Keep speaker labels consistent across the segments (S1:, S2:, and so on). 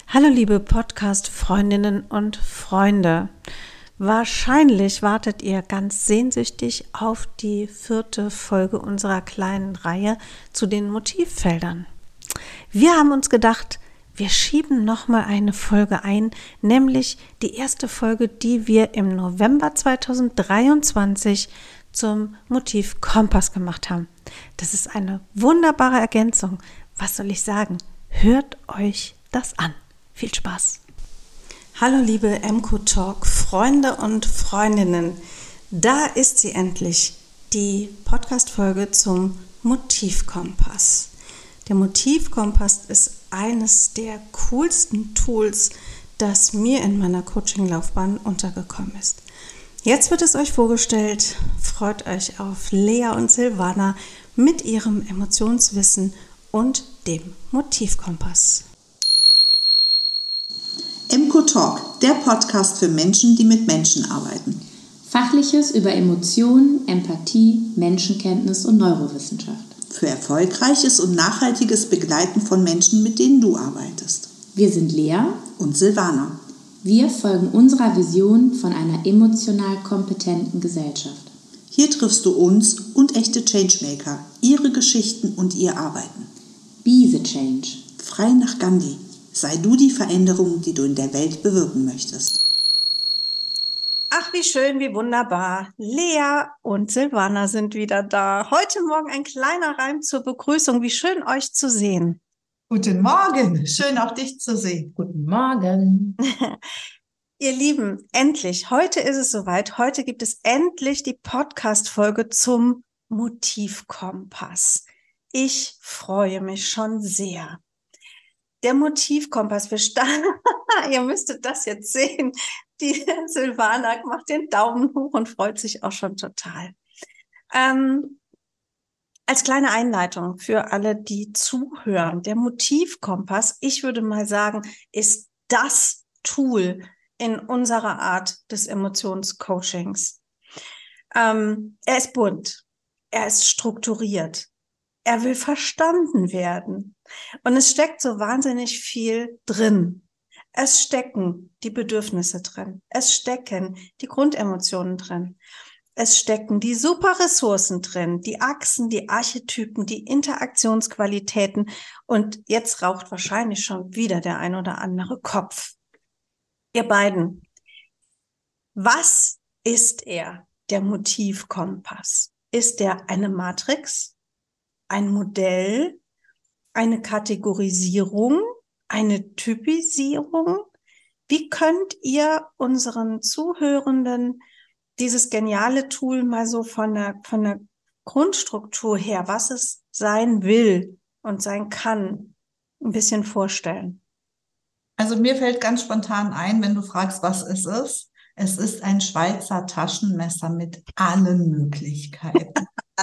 S1: Hallo liebe Podcast-Freundinnen und Freunde. Wahrscheinlich wartet ihr ganz sehnsüchtig auf die 4. Folge unserer kleinen Reihe zu den Motivfeldern. Wir haben uns gedacht, wir schieben nochmal eine Folge ein, nämlich die erste Folge, die wir im November 2023 zum Motiv Kompass gemacht haben. Das ist eine wunderbare Ergänzung. Was soll ich sagen? Hört euch das an. Viel Spaß! Hallo liebe MQ Talk Freunde und Freundinnen, da ist sie endlich, die Podcast-Folge zum Motivkompass. Der Motivkompass ist eines der coolsten Tools, das mir in meiner Coaching-Laufbahn untergekommen ist. Jetzt wird es euch vorgestellt, freut euch auf Lea und Silvana mit ihrem Emotionswissen und dem Motivkompass.
S2: MQ Talk, der Podcast für Menschen, die mit Menschen arbeiten.
S3: Fachliches über Emotionen, Empathie, Menschenkenntnis und Neurowissenschaft.
S2: Für erfolgreiches und nachhaltiges Begleiten von Menschen, mit denen du arbeitest.
S3: Wir sind Lea
S2: und Silvana.
S3: Wir folgen unserer Vision von einer emotional kompetenten Gesellschaft.
S2: Hier triffst du uns und echte Changemaker, ihre Geschichten und ihr Arbeiten.
S3: Be the change.
S2: Frei nach Gandhi. Sei du die Veränderung, die du in der Welt bewirken möchtest.
S1: Ach, wie schön, wie wunderbar. Lea und Silvana sind wieder da. Heute Morgen ein kleiner Reim zur Begrüßung. Wie schön, euch zu sehen.
S4: Guten Morgen, schön auch dich zu sehen.
S3: Guten Morgen.
S1: Ihr Lieben, endlich, heute ist es soweit. Heute gibt es endlich die Podcast-Folge zum Motivkompass. Ich freue mich schon sehr. Der Motivkompass, ihr müsstet das jetzt sehen. Die Silvana macht den Daumen hoch und freut sich auch schon total. Als kleine Einleitung für alle, die zuhören, der Motivkompass, ich würde mal sagen, ist das Tool in unserer Art des Emotionscoachings. Er ist bunt, er ist strukturiert, er will verstanden werden und es steckt so wahnsinnig viel drin. Es stecken die Bedürfnisse drin, es stecken die Grundemotionen drin. Es stecken die super Ressourcen drin, die Achsen, die Archetypen, die Interaktionsqualitäten und jetzt raucht wahrscheinlich schon wieder der ein oder andere Kopf. Ihr beiden, was ist er, der Motivkompass? Ist er eine Matrix, ein Modell, eine Kategorisierung, eine Typisierung? Wie könnt ihr unseren Zuhörenden dieses geniale Tool mal so von der Grundstruktur her, was es sein will und sein kann, ein bisschen vorstellen?
S4: Also mir fällt ganz spontan ein, wenn du fragst, was es ist. Es ist ein Schweizer Taschenmesser mit allen Möglichkeiten.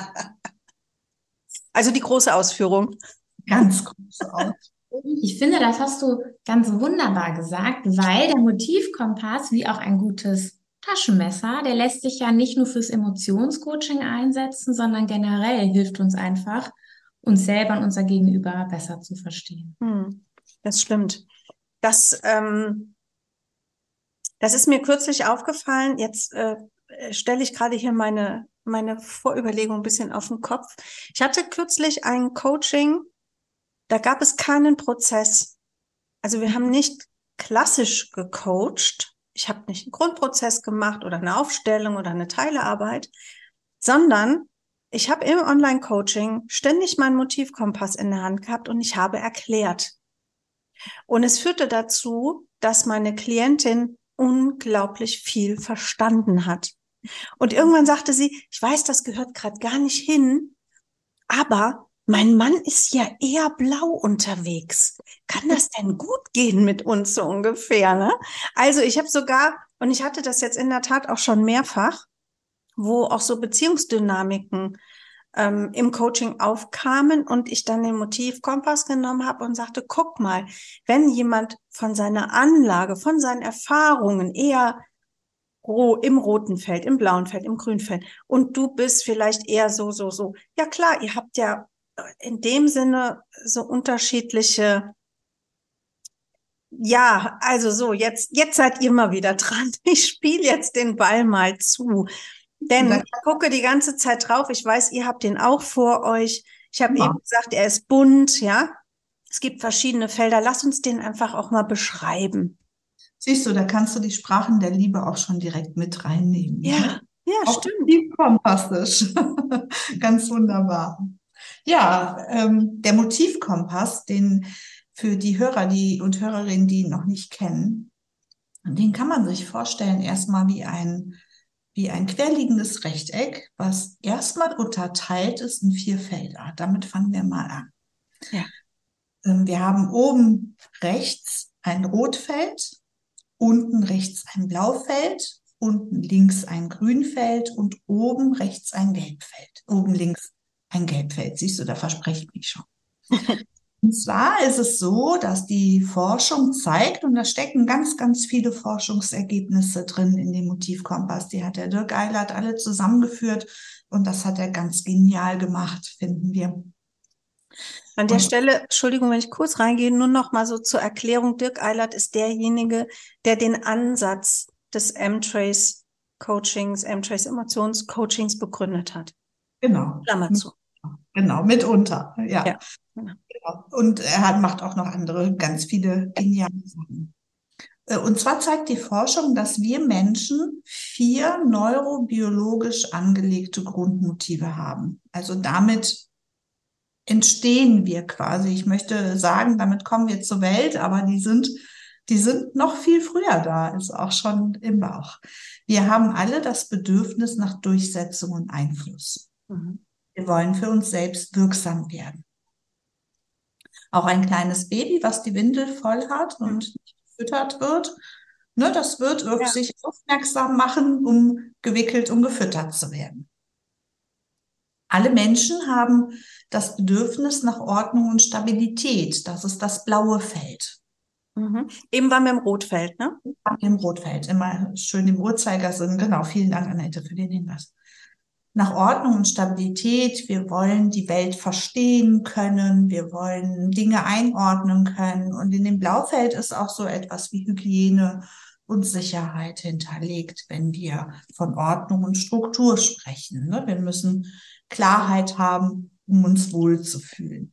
S1: Also die große Ausführung.
S4: Ganz große Ausführung.
S3: Ich finde, das hast du ganz wunderbar gesagt, weil der Motivkompass, wie auch ein gutes Taschenmesser, der lässt sich ja nicht nur fürs Emotionscoaching einsetzen, sondern generell hilft uns einfach, uns selber und unser Gegenüber besser zu verstehen.
S1: Das stimmt. Das ist mir kürzlich aufgefallen. Jetzt stelle ich gerade hier meine Vorüberlegung ein bisschen auf den Kopf. Ich hatte kürzlich ein Coaching, da gab es keinen Prozess. Also wir haben nicht klassisch gecoacht. Ich habe nicht einen Grundprozess gemacht oder eine Aufstellung oder eine Teilearbeit, sondern ich habe im Online-Coaching ständig meinen Motivkompass in der Hand gehabt und ich habe erklärt. Und es führte dazu, dass meine Klientin unglaublich viel verstanden hat. Und irgendwann sagte sie, ich weiß, das gehört gerade gar nicht hin, aber mein Mann ist ja eher blau unterwegs. Kann das denn gut gehen mit uns so ungefähr, ne? Also ich habe sogar, und ich hatte das jetzt in der Tat auch schon mehrfach, wo auch so Beziehungsdynamiken im Coaching aufkamen und ich dann den Motivkompass genommen habe und sagte, guck mal, wenn jemand von seiner Anlage, von seinen Erfahrungen eher im roten Feld, im blauen Feld, im grünen Feld und du bist vielleicht eher so. Ja klar, ihr habt ja in dem Sinne so unterschiedliche Ja, also so, jetzt seid ihr mal wieder dran. Ich spiele jetzt den Ball mal zu.
S4: Und
S1: Denn
S4: dann
S1: ich gucke die ganze Zeit drauf. Ich weiß, ihr habt den auch vor euch. Ich habe
S4: immer.
S1: eben gesagt, er ist bunt, ja. Es gibt verschiedene Felder. Lass uns den einfach auch mal beschreiben.
S4: Siehst du, da kannst du die Sprachen der Liebe auch schon direkt mit reinnehmen.
S1: Ja,
S4: Ne?
S1: ja,
S4: Auch
S1: stimmt.
S4: motivkompassisch. Ganz wunderbar. Ja, der Motivkompass, den für die Hörer, und Hörerinnen, die ihn noch nicht kennen, den kann man sich vorstellen erstmal wie ein querliegendes Rechteck, was erstmal unterteilt ist in 4 Felder. Damit fangen wir mal an.
S1: Ja.
S4: Wir haben oben rechts ein Rotfeld, unten rechts ein Blaufeld, unten links ein Grünfeld und oben rechts ein Gelbfeld. Oben links ein Gelbfeld. Siehst du, da verspreche ich mich schon. Und zwar ist es so, dass die Forschung zeigt, und da stecken ganz, ganz viele Forschungsergebnisse drin in dem Motivkompass. Die hat der Dirk Eilert alle zusammengeführt und das hat er ganz genial gemacht, finden wir.
S1: An der
S4: Und
S1: Stelle, Entschuldigung, wenn ich kurz reingehe, nur noch mal so zur Erklärung. Dirk Eilert ist derjenige, der den Ansatz des M-Trace Coachings, M-Trace Emotionscoachings begründet hat.
S4: genau,
S1: Klammer zu.
S4: genau, mitunter, ja.
S1: Ja. Genau.
S4: Und macht auch noch andere ganz viele geniale Sachen. Und zwar zeigt die Forschung, dass wir Menschen 4 neurobiologisch angelegte Grundmotive haben. Also damit entstehen wir quasi. Ich möchte sagen, damit kommen wir zur Welt, aber die sind noch viel früher da, ist auch schon im Bauch. Wir haben alle das Bedürfnis nach Durchsetzung und Einfluss.
S1: Mhm.
S4: Wir wollen für uns selbst wirksam werden. Auch ein kleines Baby, was die Windel voll hat und nicht gefüttert wird, ne, das wird auf
S1: Ja.
S4: sich aufmerksam machen, um gewickelt, um gefüttert zu werden. Alle Menschen haben das Bedürfnis nach Ordnung und Stabilität. Das ist das blaue Feld.
S1: Mhm. Eben waren wir im Rotfeld, ne?
S4: Im Rotfeld, immer schön im Uhrzeigersinn. Genau, vielen Dank, Annette, für den Hinweis. Nach Ordnung und Stabilität. Wir wollen die Welt verstehen können. Wir wollen Dinge einordnen können. Und in dem Blaufeld ist auch so etwas wie Hygiene und Sicherheit hinterlegt, wenn wir von Ordnung und Struktur sprechen. Ne? Wir müssen Klarheit haben, um uns wohlzufühlen.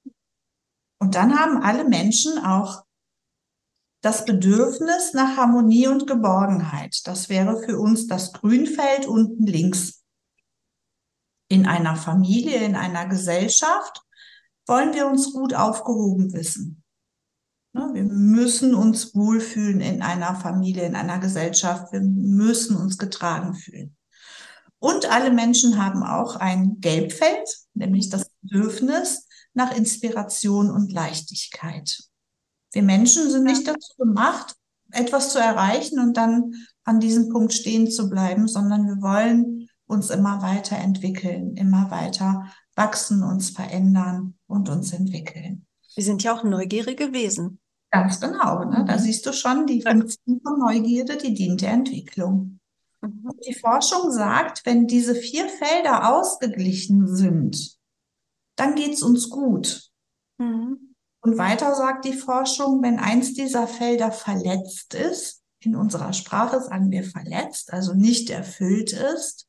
S4: Und dann haben alle Menschen auch das Bedürfnis nach Harmonie und Geborgenheit. Das wäre für uns das Grünfeld unten links. In einer Familie, in einer Gesellschaft wollen wir uns gut aufgehoben wissen. Wir müssen uns wohlfühlen in einer Familie, in einer Gesellschaft. Wir müssen uns getragen fühlen. Und alle Menschen haben auch ein Gelbfeld, nämlich das Bedürfnis nach Inspiration und Leichtigkeit. Wir Menschen sind nicht dazu gemacht, etwas zu erreichen und dann an diesem Punkt stehen zu bleiben, sondern wir wollen uns immer weiter entwickeln, immer weiter wachsen, uns verändern und uns entwickeln.
S1: Wir sind ja auch neugierige Wesen.
S4: Ganz genau, ne? Da siehst du schon, die Funktion von Neugierde, die dient der Entwicklung.
S1: Mhm.
S4: Und die Forschung sagt, wenn diese 4 Felder ausgeglichen sind, dann geht's uns gut.
S1: Mhm.
S4: Und weiter sagt die Forschung, wenn eins dieser Felder verletzt ist, in unserer Sprache sagen wir verletzt, also nicht erfüllt ist,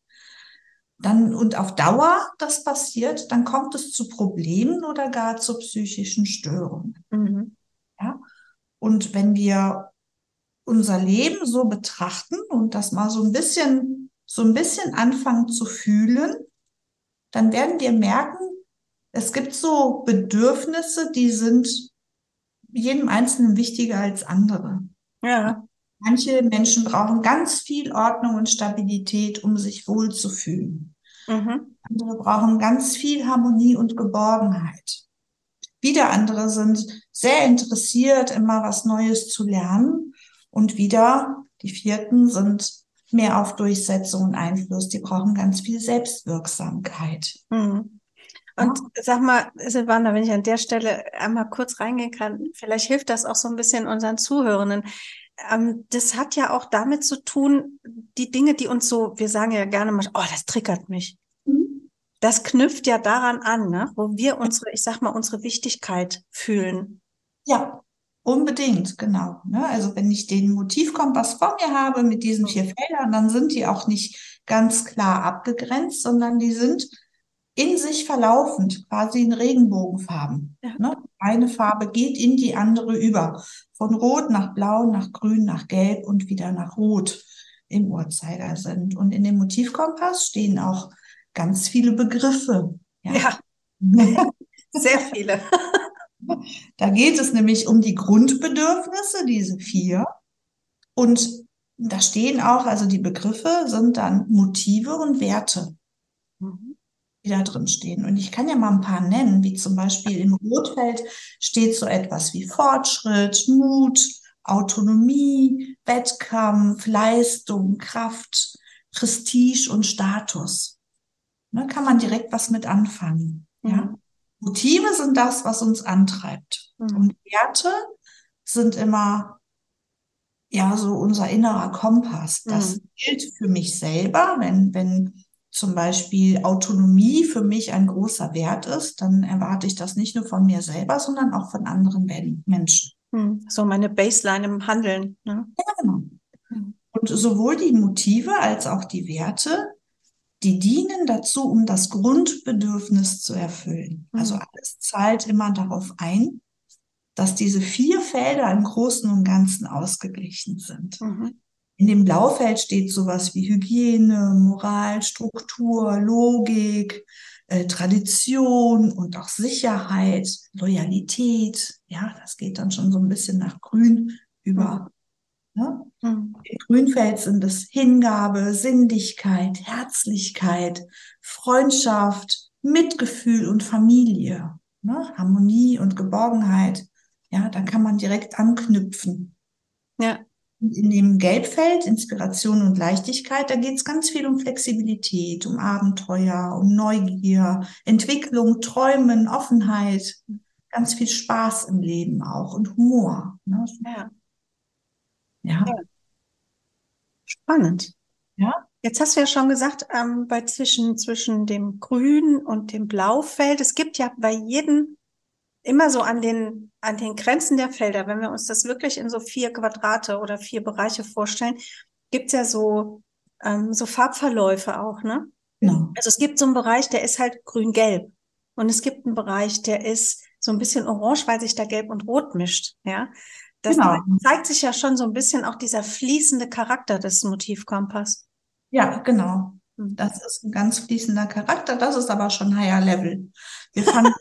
S4: dann und auf Dauer das passiert, dann kommt es zu Problemen oder gar zu psychischen Störungen.
S1: Mhm.
S4: Ja? Und wenn wir unser Leben so betrachten und das mal so ein bisschen anfangen zu fühlen, dann werden wir merken, es gibt so Bedürfnisse, die sind jedem Einzelnen wichtiger als andere.
S1: Ja.
S4: Manche Menschen brauchen ganz viel Ordnung und Stabilität, um sich wohlzufühlen.
S1: Mhm.
S4: Andere brauchen ganz viel Harmonie und Geborgenheit. Wieder andere sind sehr interessiert, immer was Neues zu lernen. Und wieder die 4. sind mehr auf Durchsetzung und Einfluss. Die brauchen ganz viel Selbstwirksamkeit.
S1: Mhm. Und sag mal, Silvana, wenn ich an der Stelle einmal kurz reingehen kann, vielleicht hilft das auch so ein bisschen unseren Zuhörenden. Das hat ja auch damit zu tun, die Dinge, die uns so, wir sagen ja gerne mal, oh, das triggert mich. Das knüpft ja daran an, ne, wo wir unsere, ich sag mal, unsere Wichtigkeit fühlen.
S4: Ja, Unbedingt, genau. Ne? Also wenn ich den Motivkompass vor mir habe mit diesen 4 Feldern, dann sind die auch nicht ganz klar abgegrenzt, sondern die sind in sich verlaufend, quasi in Regenbogenfarben.
S1: Ja.
S4: Ne? Eine Farbe geht in die andere über. Von Rot nach Blau, nach Grün, nach Gelb und wieder nach Rot im Uhrzeigersinn. Und in dem Motivkompass stehen auch ganz viele Begriffe. Ja.
S1: Ja, sehr viele.
S4: Da geht es nämlich um die Grundbedürfnisse, diese 4. Und da stehen auch, also die Begriffe sind dann Motive und Werte,
S1: Mhm.
S4: die da drin stehen. Und ich kann ja mal ein paar nennen, wie zum Beispiel im Rotfeld steht so etwas wie Fortschritt, Mut, Autonomie, Wettkampf, Leistung, Kraft, Prestige und Status. Ne, kann man direkt was mit anfangen. Ja?
S1: Mhm.
S4: Motive sind das, was uns antreibt.
S1: Mhm.
S4: Und Werte sind immer ja so unser innerer Kompass. Das gilt für mich selber, wenn zum Beispiel Autonomie für mich ein großer Wert ist, dann erwarte ich das nicht nur von mir selber, sondern auch von anderen Menschen.
S1: So meine Baseline im Handeln. Ne?
S4: Ja, genau.
S1: Mhm.
S4: Und sowohl die Motive als auch die Werte, die dienen dazu, um das Grundbedürfnis zu erfüllen. Also alles zahlt immer darauf ein, dass diese 4 Felder im Großen und Ganzen ausgeglichen sind.
S1: Mhm.
S4: In dem Blaufeld steht sowas wie Hygiene, Moral, Struktur, Logik, Tradition und auch Sicherheit, Loyalität. Ja, das geht dann schon so ein bisschen nach Grün über. Ne?
S1: Mhm.
S4: Im Grünfeld sind es Hingabe, Sinnlichkeit, Herzlichkeit, Freundschaft, Mitgefühl und Familie, ne? Harmonie und Geborgenheit. Ja, da kann man direkt anknüpfen.
S1: Ja.
S4: Und in dem Gelbfeld, Inspiration und Leichtigkeit, da geht es ganz viel um Flexibilität, um Abenteuer, um Neugier, Entwicklung, Träumen, Offenheit, ganz viel Spaß im Leben auch und Humor. Ne?
S1: Ja.
S4: Ja.
S1: Ja. Spannend.
S4: Ja.
S1: Jetzt hast du ja schon gesagt, zwischen dem Grün und dem Blaufeld, es gibt ja bei jedem immer so an den Grenzen der Felder, wenn wir uns das wirklich in so 4 Quadrate oder 4 Bereiche vorstellen, gibt's ja so Farbverläufe auch, ne?
S4: Genau.
S1: Also es gibt so einen Bereich, der ist halt grün-gelb. Und es gibt einen Bereich, der ist so ein bisschen orange, weil sich da Gelb und Rot mischt, ja. Das
S4: Genau.
S1: zeigt sich ja schon so ein bisschen auch dieser fließende Charakter des Motivkompass.
S4: Ja, genau.
S1: Mhm.
S4: Das ist ein ganz fließender Charakter. Das ist aber schon Higher Level. Wir fangen,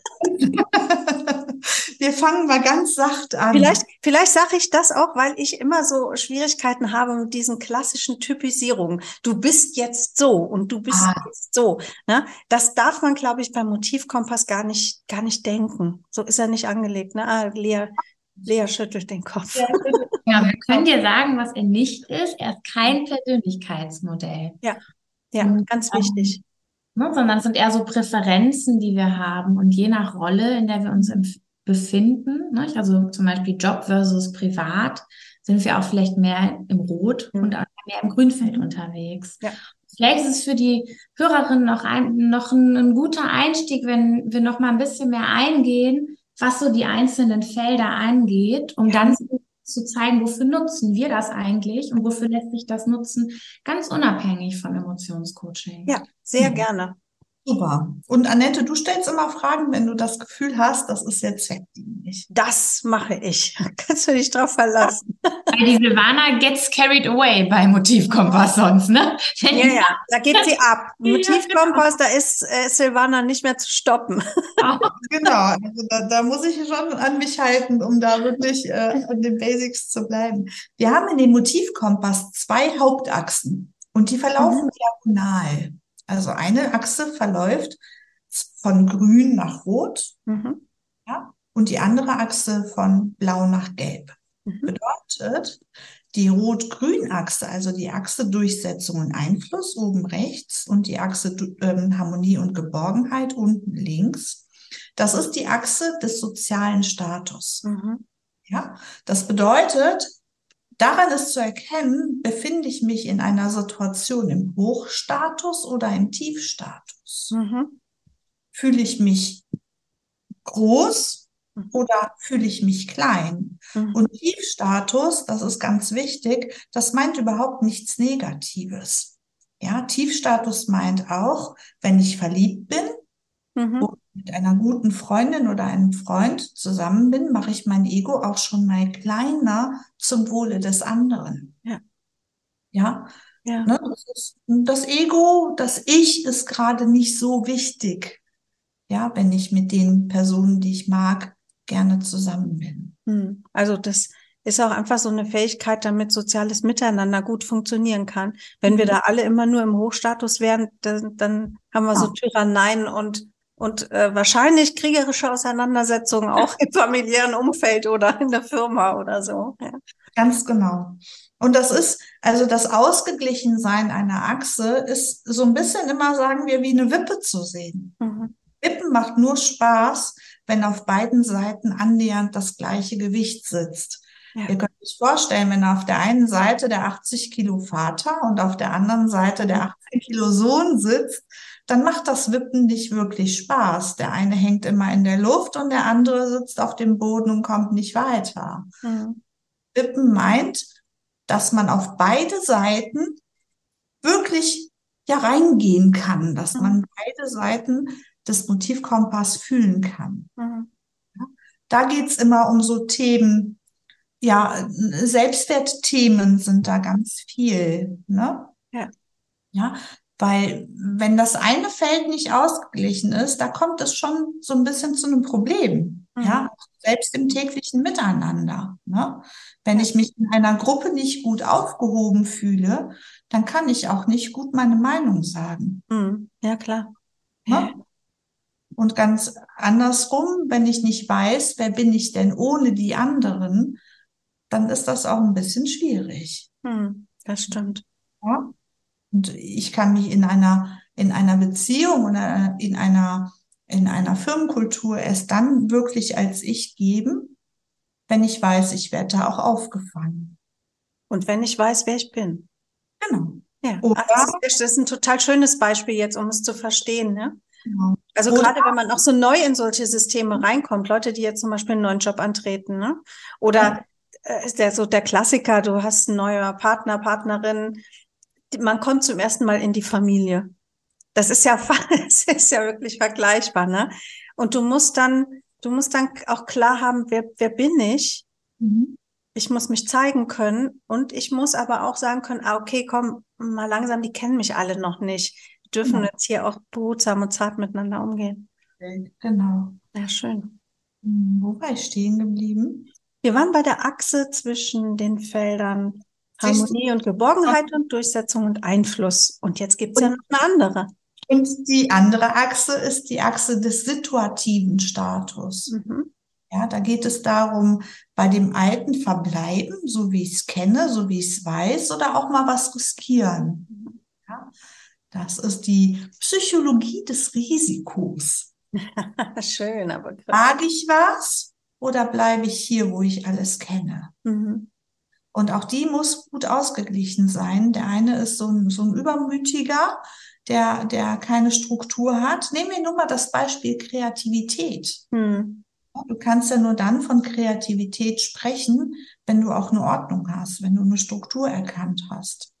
S4: wir fangen mal ganz sacht an.
S1: Vielleicht sage ich das auch, weil ich immer so Schwierigkeiten habe mit diesen klassischen Typisierungen. Du bist jetzt so und du bist jetzt so. Ne? Das darf man, glaube ich, beim Motivkompass gar nicht denken. So ist er nicht angelegt. Ne? Lea schüttelt den Kopf.
S3: Ja, wir können dir sagen, was er nicht ist. Er ist kein Persönlichkeitsmodell.
S1: Ja,
S3: Und,
S1: ganz wichtig.
S3: Ne, sondern es sind eher so Präferenzen, die wir haben. Und je nach Rolle, in der wir uns befinden, ne, also zum Beispiel Job versus Privat, sind wir auch vielleicht mehr im Rot und auch mehr im Grünfeld unterwegs.
S1: Ja.
S3: Vielleicht ist es für die Hörerin noch ein guter Einstieg, wenn wir noch mal ein bisschen mehr eingehen, was so die einzelnen Felder angeht, um dann zu zeigen, wofür nutzen wir das eigentlich und wofür lässt sich das nutzen, ganz unabhängig von Emotionscoaching.
S1: Ja, sehr gerne.
S4: Super. Und Annette, du stellst immer Fragen, wenn du das Gefühl hast, das ist jetzt zweckdienlich.
S1: Das mache ich. Kannst du dich drauf verlassen.
S3: Weil die Silvana gets carried away bei Motivkompass sonst, ne?
S1: Ja, da geht sie ab. Motivkompass, da ist Silvana nicht mehr zu stoppen.
S4: Genau, also da muss ich schon an mich halten, um da wirklich an den Basics zu bleiben. Wir haben in dem Motivkompass 2 Hauptachsen und die verlaufen diagonal. Also eine Achse verläuft von grün nach rot, ja, und die andere Achse von blau nach gelb. Bedeutet, die Rot-Grün-Achse, also die Achse Durchsetzung und Einfluss oben rechts und die Achse Harmonie und Geborgenheit unten links, das ist die Achse des sozialen Status. Ja, das bedeutet, daran ist zu erkennen, befinde ich mich in einer Situation im Hochstatus oder im Tiefstatus. Fühle ich mich groß oder fühle ich mich klein?
S1: Mhm.
S4: Und Tiefstatus, das ist ganz wichtig, das meint überhaupt nichts Negatives. Ja, Tiefstatus meint auch, wenn ich verliebt bin
S1: Mhm.
S4: und mit einer guten Freundin oder einem Freund zusammen bin, mache ich mein Ego auch schon mal kleiner zum Wohle des anderen.
S1: Ja,
S4: Ja,
S1: ja.
S4: ne, das Ego, das Ich ist gerade nicht so wichtig. Ja, wenn ich mit den Personen, die ich mag, gerne zusammen bin.
S1: Also das ist auch einfach so eine Fähigkeit, damit soziales Miteinander gut funktionieren kann. Wenn wir da alle immer nur im Hochstatus wären, dann haben wir so
S4: Ja,
S1: Tyranneien und wahrscheinlich kriegerische Auseinandersetzungen auch im familiären Umfeld oder in der Firma oder so. Ja.
S4: ganz genau. Und das ist, also das Ausgeglichensein einer Achse ist so ein bisschen immer, sagen wir, wie eine Wippe zu sehen.
S1: Mhm.
S4: Wippen macht nur Spaß, wenn auf beiden Seiten annähernd das gleiche Gewicht sitzt.
S1: Ja.
S4: Ihr könnt euch vorstellen, wenn auf der einen Seite der 80 Kilo Vater und auf der anderen Seite der 18 Kilo Sohn sitzt, dann macht das Wippen nicht wirklich Spaß. Der eine hängt immer in der Luft und der andere sitzt auf dem Boden und kommt nicht weiter.
S1: Mhm.
S4: Wippen meint, dass man auf beide Seiten wirklich ja reingehen kann, dass
S1: Mhm.
S4: man beide Seiten des Motivkompass fühlen kann.
S1: Mhm.
S4: Da geht's immer um so Themen, ja, Selbstwertthemen sind da ganz viel, ne?
S1: Ja.
S4: Ja, weil wenn das eine Feld nicht ausgeglichen ist, da kommt es schon so ein bisschen zu einem Problem,
S1: Mhm.
S4: ja, selbst im täglichen Miteinander, ne? Wenn
S1: Ja.
S4: ich mich in einer Gruppe nicht gut aufgehoben fühle, dann kann ich auch nicht gut meine Meinung sagen,
S1: Mhm. Ja, klar.
S4: ne? Und ganz andersrum, wenn ich nicht weiß, wer bin ich denn ohne die anderen, dann ist das auch ein bisschen schwierig.
S1: Das stimmt.
S4: Ja? Und ich kann mich in einer Beziehung oder in einer Firmenkultur erst dann wirklich als ich geben, wenn ich weiß, ich werde da auch aufgefangen.
S1: Und wenn ich weiß, wer ich bin.
S4: Genau.
S1: Ja,
S4: Oder,
S1: das ist ein total schönes Beispiel jetzt, um es zu verstehen, ne?
S4: genau.
S1: Also
S4: Oder,
S1: gerade wenn man auch so neu in solche Systeme reinkommt, Leute, die jetzt zum Beispiel einen neuen Job antreten, ne? Oder ist der so der Klassiker, du hast einen neuen Partner, Partnerin, man kommt zum ersten Mal in die Familie. Das ist ja, es ist ja wirklich vergleichbar, ne? Und du musst dann auch klar haben, wer bin ich?
S4: mhm,
S1: Ich muss mich zeigen können und ich muss aber auch sagen können, okay, komm, mal langsam, die kennen mich alle noch nicht. Wir dürfen
S4: genau,
S1: jetzt hier auch behutsam und zart miteinander umgehen.
S4: genau.
S1: Ja, schön.
S4: Wo war ich stehen geblieben?
S1: Wir waren bei der Achse zwischen den Feldern
S4: Siehst du?
S1: Harmonie und Geborgenheit und Durchsetzung und Einfluss. Und jetzt gibt's ja noch
S4: Und,
S1: eine andere.
S4: und die andere Achse ist die Achse des situativen Status.
S1: Mhm.
S4: Ja, da geht es darum, bei dem Alten verbleiben, so wie ich es kenne, so wie ich es weiß, oder auch mal was riskieren. Ja, das ist die Psychologie des Risikos.
S1: Schöner Begriff.
S4: Wage ich was oder bleibe ich hier, wo ich alles kenne?
S1: Mhm.
S4: Und auch die muss gut ausgeglichen sein. Der eine ist so ein Übermütiger, der keine Struktur hat. Nehmen wir nur mal das Beispiel Kreativität.
S1: Mhm.
S4: Du kannst ja nur dann von Kreativität sprechen, wenn du auch eine Ordnung hast, wenn du eine Struktur erkannt hast.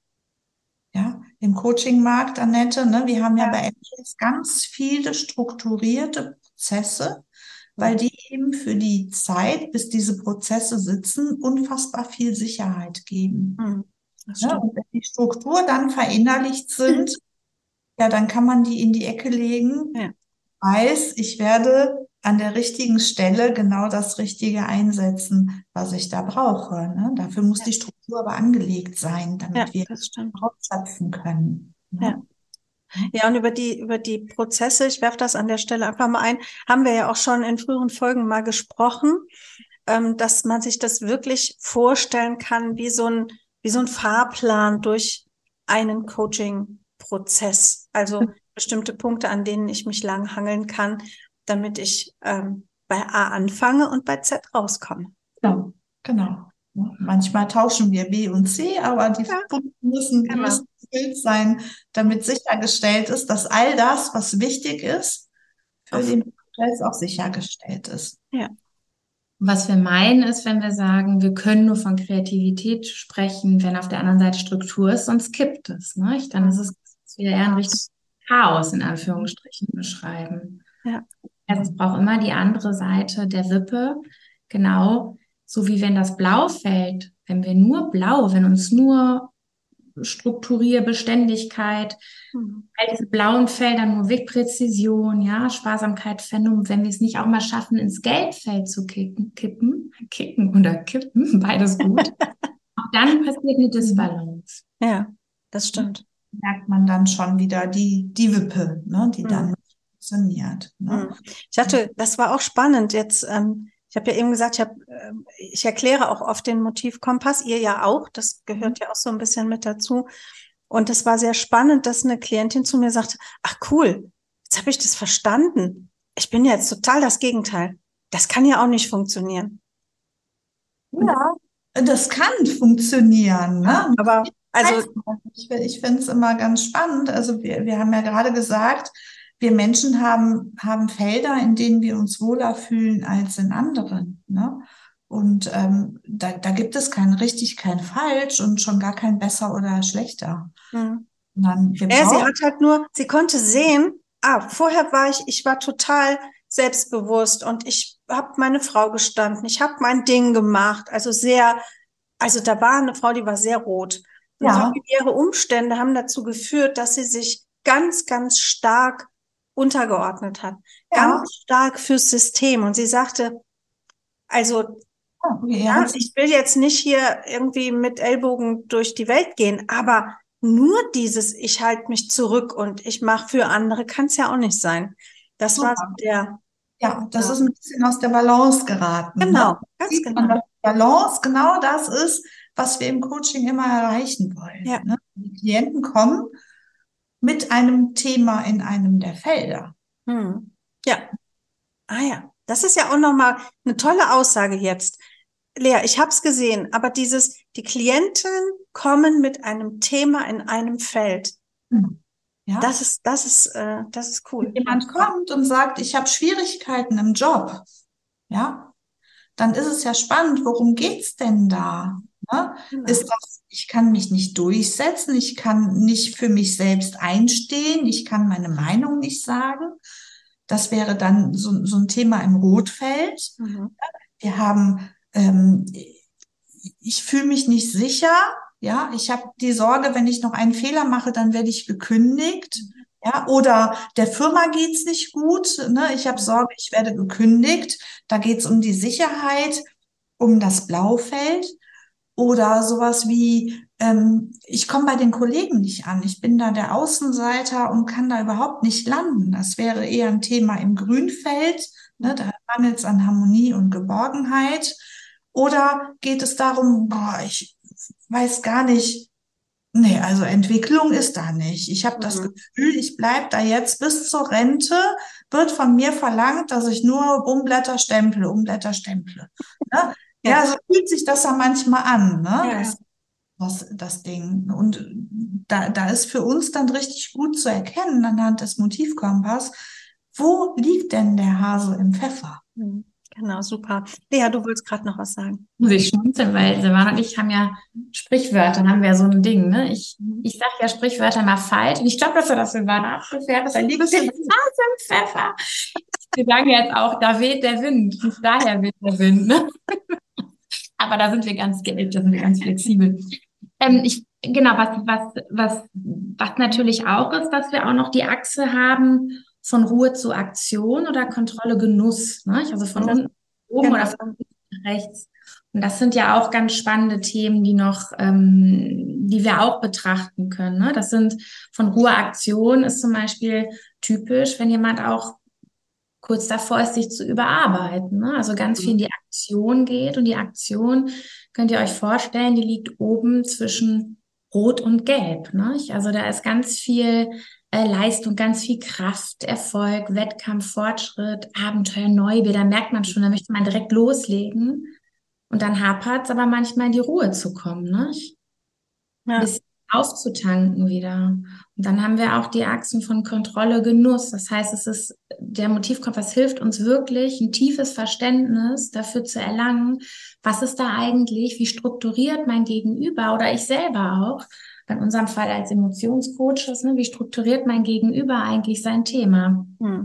S4: Ja, im Coaching-Markt, Annette, ne, wir haben ja
S1: Ja.
S4: bei Angels ganz viele strukturierte Prozesse, weil
S1: Mhm.
S4: die eben für die Zeit, bis diese Prozesse sitzen, unfassbar viel Sicherheit geben.
S1: Mhm. Das
S4: Ne?
S1: stimmt.
S4: Und wenn die Struktur dann verinnerlicht sind, ja, dann kann man die in die Ecke legen,
S1: Ja.
S4: weiß, ich werde an der richtigen Stelle genau das Richtige einsetzen, was ich da brauche. Ne? Dafür muss
S1: Ja.
S4: die Struktur aber angelegt sein,
S1: Ja,
S4: damit wir
S1: das stimmt.
S4: rausschöpfen können.
S1: Ja.
S4: Ne?
S1: Ja, und über die Prozesse, ich werfe das an der Stelle einfach mal ein, haben wir ja auch schon in früheren Folgen mal gesprochen, dass man sich das wirklich vorstellen kann, wie so ein Fahrplan durch einen Coaching-Prozess. Also bestimmte Punkte, an denen ich mich langhangeln kann, damit ich bei A anfange und bei Z rauskomme.
S4: Genau, genau. Ne? Manchmal tauschen wir B und C, aber die
S1: Ja,
S4: Punkte die
S1: genau.
S4: müssen erfüllt sein, damit sichergestellt ist, dass all das, was wichtig ist, für
S1: Auf,
S4: den Prozess auch sichergestellt ist.
S1: ja.
S3: Was wir meinen ist, wenn wir sagen, wir können nur von Kreativität sprechen, wenn auf der anderen Seite Struktur ist, sonst kippt es, ne? Dann ist es, dass wir eher in Richtung Chaos in Anführungsstrichen beschreiben.
S1: Ja.
S3: Also es braucht immer die andere Seite der Wippe, genau, so wie wenn das Blaufeld, wenn uns nur Strukturier, Beständigkeit, all diese blauen Felder, nur Wegpräzision, ja, Sparsamkeit, Pfändung, wenn wir es nicht auch mal schaffen, ins Gelbfeld zu kicken, beides gut, auch dann passiert eine Disbalance.
S1: Ja, das stimmt.
S4: Merkt man dann schon wieder die Wippe, ne, die dann funktioniert. Ne?
S1: Ich dachte, das war auch spannend. Jetzt, ich habe ja eben gesagt, ich erkläre auch oft den Motivkompass, ihr ja auch. Das gehört ja auch so ein bisschen mit dazu. Und es war sehr spannend, dass eine Klientin zu mir sagte, ach cool, jetzt habe ich das verstanden. Ich bin ja jetzt total das Gegenteil. Das kann ja auch nicht funktionieren.
S4: Ja, das kann funktionieren, ne?
S1: Aber also
S4: ich finde es immer ganz spannend. Also wir haben ja gerade gesagt, wir Menschen haben Felder, in denen wir uns wohler fühlen als in anderen, ne? Und da gibt es kein richtig, kein falsch und schon gar kein besser oder schlechter.
S1: sie hat halt nur, sie konnte sehen, vorher ich war total selbstbewusst und ich habe meine Frau gestanden, ich habe mein Ding gemacht, also da war eine Frau, die war sehr rot. Und familiäre Umstände haben dazu geführt, dass sie sich ganz, ganz stark untergeordnet hat, ganz stark fürs System. Und sie sagte, also ich will jetzt nicht hier irgendwie mit Ellbogen durch die Welt gehen, aber nur dieses, ich halte mich zurück und ich mache für andere, kann es ja auch nicht sein. Das war so
S4: das ist ein bisschen aus der Balance geraten.
S1: Genau,
S4: ne?
S1: ganz genau.
S4: Balance, genau das ist, was wir im Coaching immer erreichen wollen.
S1: Ja.
S4: Ne? Die Klienten kommen mit einem Thema in einem der Felder.
S1: Ja. Ja. Das ist ja auch nochmal eine tolle Aussage jetzt. Lea, ich habe es gesehen, aber die Klienten kommen mit einem Thema in einem Feld.
S4: Ja.
S1: Das ist cool.
S4: Wenn jemand kommt und sagt, ich habe Schwierigkeiten im Job, ja, dann ist es ja spannend, worum geht's denn da? Ne?
S1: Genau.
S4: Ist das, ich kann mich nicht durchsetzen, ich kann nicht für mich selbst einstehen, ich kann meine Meinung nicht sagen. Das wäre dann so ein Thema im Rotfeld. Wir haben, ich fühle mich nicht sicher, ja, ich habe die Sorge, wenn ich noch einen Fehler mache, dann werde ich gekündigt. Ja, oder der Firma geht's nicht gut, ne? Ich habe Sorge, ich werde gekündigt. Da geht's um die Sicherheit, um das Blaufeld oder sowas wie, ich komme bei den Kollegen nicht an. Ich bin da der Außenseiter und kann da überhaupt nicht landen. Das wäre eher ein Thema im Grünfeld, ne? Da mangelt es an Harmonie und Geborgenheit. Oder geht es darum, ich weiß gar nicht, nee, also Entwicklung ist da nicht. Ich habe das Gefühl, ich bleibe da jetzt bis zur Rente, wird von mir verlangt, dass ich nur Umblätter stemple. Ne? Ja, so fühlt sich das ja manchmal an, ne? Das Ding. Und da ist für uns dann richtig gut zu erkennen anhand des Motivkompass, wo liegt denn der Hase im Pfeffer?
S1: Genau, super. Lea, du wolltest gerade noch was sagen.
S3: Muss ich schmunzeln, weil Silvana und ich haben ja Sprichwörter, haben wir ja so ein Ding, ne? Ich sage ja Sprichwörter mal falsch und ich glaube, dass wir das Silvana abgefährt ist, ein liebes Hase im Pfeffer. Wir sagen jetzt auch, da weht der Wind, nicht daher weht der Wind, ne? Aber da sind wir ganz gelb, da sind wir ganz flexibel. Genau, was natürlich auch ist, dass wir auch noch die Achse haben von Ruhe zu Aktion oder Kontrolle Genuss, ne? Also von unten oben oder von unten rechts. Und das sind ja auch ganz spannende Themen, die wir auch betrachten können, ne? Das sind von Ruhe Aktion ist zum Beispiel typisch, wenn jemand auch kurz davor ist, sich zu überarbeiten, ne? Also ganz viel in die Aktion geht und die Aktion, könnt ihr euch vorstellen, die liegt oben zwischen Rot und Gelb, ne? Also da ist ganz viel Leistung, ganz viel Kraft, Erfolg, Wettkampf, Fortschritt, Abenteuer, Neugier, da merkt man schon, da möchte man direkt loslegen und dann hapert es aber manchmal in die Ruhe zu kommen, ne?
S1: Ja.
S3: Bis aufzutanken wieder. Und dann haben wir auch die Achsen von Kontrolle, Genuss. Das heißt, der Motivkompass hilft uns wirklich, ein tiefes Verständnis dafür zu erlangen, was ist da eigentlich, wie strukturiert mein Gegenüber oder ich selber auch, in unserem Fall als Emotionscoaches, ne, wie strukturiert mein Gegenüber eigentlich sein Thema?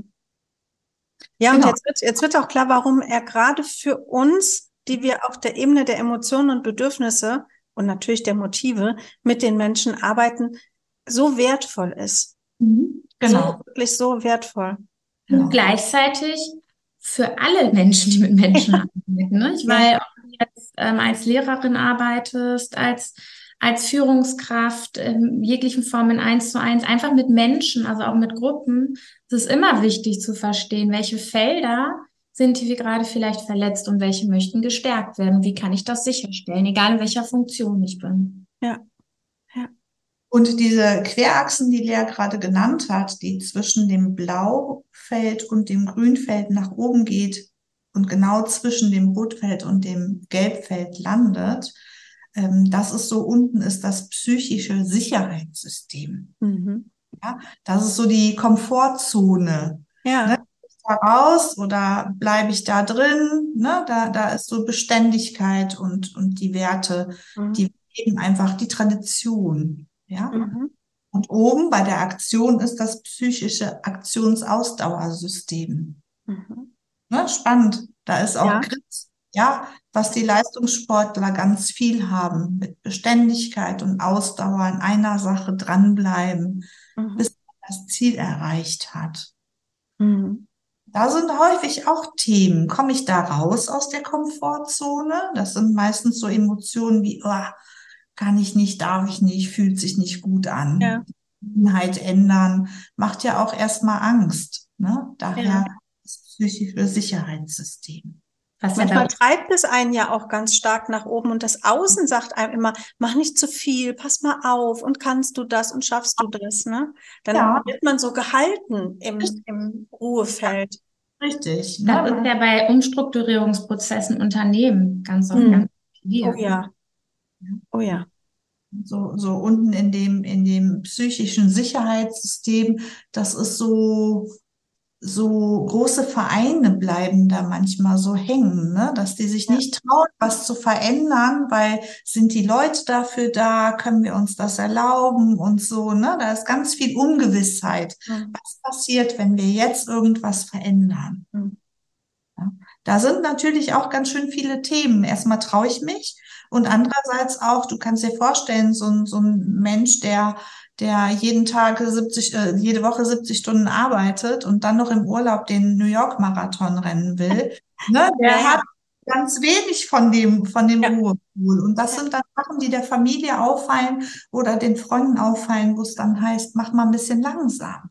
S1: Ja,
S4: Genau.
S1: und jetzt wird auch klar, warum er gerade für uns, die wir auf der Ebene der Emotionen und Bedürfnisse und natürlich der Motive mit den Menschen arbeiten, so wertvoll ist.
S4: Genau.
S1: So, wirklich so wertvoll.
S3: Und gleichzeitig für alle Menschen, die mit Menschen arbeiten. Ne? Weil ob du jetzt als Lehrerin arbeitest, als Führungskraft, in jeglichen Formen 1:1, einfach mit Menschen, also auch mit Gruppen, es ist immer wichtig zu verstehen, welche Felder sind hier gerade vielleicht verletzt und welche möchten gestärkt werden. Wie kann ich das sicherstellen, egal in welcher Funktion ich bin?
S1: Ja. Ja.
S4: Und diese Querachsen, die Lea gerade genannt hat, die zwischen dem Blaufeld und dem Grünfeld nach oben geht und genau zwischen dem Rotfeld und dem Gelbfeld landet, das ist so, unten ist das psychische Sicherheitssystem.
S1: Mhm.
S4: Ja, das ist so die Komfortzone.
S1: Ja.
S4: Ne? Da raus oder bleibe ich da drin? Ne? Da ist so Beständigkeit und die Werte, die eben einfach die Tradition. Ja.
S1: Mhm.
S4: Und oben bei der Aktion ist das psychische Aktionsausdauersystem.
S1: Mhm.
S4: Ne? Spannend. Da ist auch
S1: Ja.
S4: Grit, ja, was die Leistungssportler ganz viel haben, mit Beständigkeit und Ausdauer an einer Sache dranbleiben, bis man das Ziel erreicht hat.
S1: Mhm.
S4: Da sind häufig auch Themen. Komme ich da raus aus der Komfortzone? Das sind meistens so Emotionen wie, oh, kann ich nicht, darf ich nicht, fühlt sich nicht gut an.
S1: Ja.
S4: Inhalt ändern, macht ja auch erstmal Angst. Ne? Daher
S1: Ja.
S4: das psychische Sicherheitssystem.
S3: Was ja
S1: Manchmal
S3: bei
S1: treibt es einen ja auch ganz stark nach oben und das Außen sagt einem immer, mach nicht zu viel, pass mal auf und kannst du das und schaffst du das, ne? Dann
S4: Ja.
S1: wird man so gehalten im Ruhefeld.
S4: Richtig.
S3: Das
S4: Ne?
S3: ist ja bei Umstrukturierungsprozessen Unternehmen ganz oft ganz
S1: Oh
S3: schwierig.
S1: ja. Oh ja.
S4: So unten in dem psychischen Sicherheitssystem, das ist so große Vereine bleiben da manchmal so hängen, ne? Dass die sich nicht trauen, was zu verändern, weil sind die Leute dafür da, können wir uns das erlauben und so, ne? Da ist ganz viel Ungewissheit. Was passiert, wenn wir jetzt irgendwas verändern? Ja? Da sind natürlich auch ganz schön viele Themen. Erstmal traue ich mich und andererseits auch, du kannst dir vorstellen, so ein Mensch, der jeden Tag jede Woche 70 Stunden arbeitet und dann noch im Urlaub den New York Marathon rennen will, ne, der hat ganz wenig von dem Ruhepol. Und das sind dann Sachen, die der Familie auffallen oder den Freunden auffallen, wo es dann heißt, mach mal ein bisschen langsam.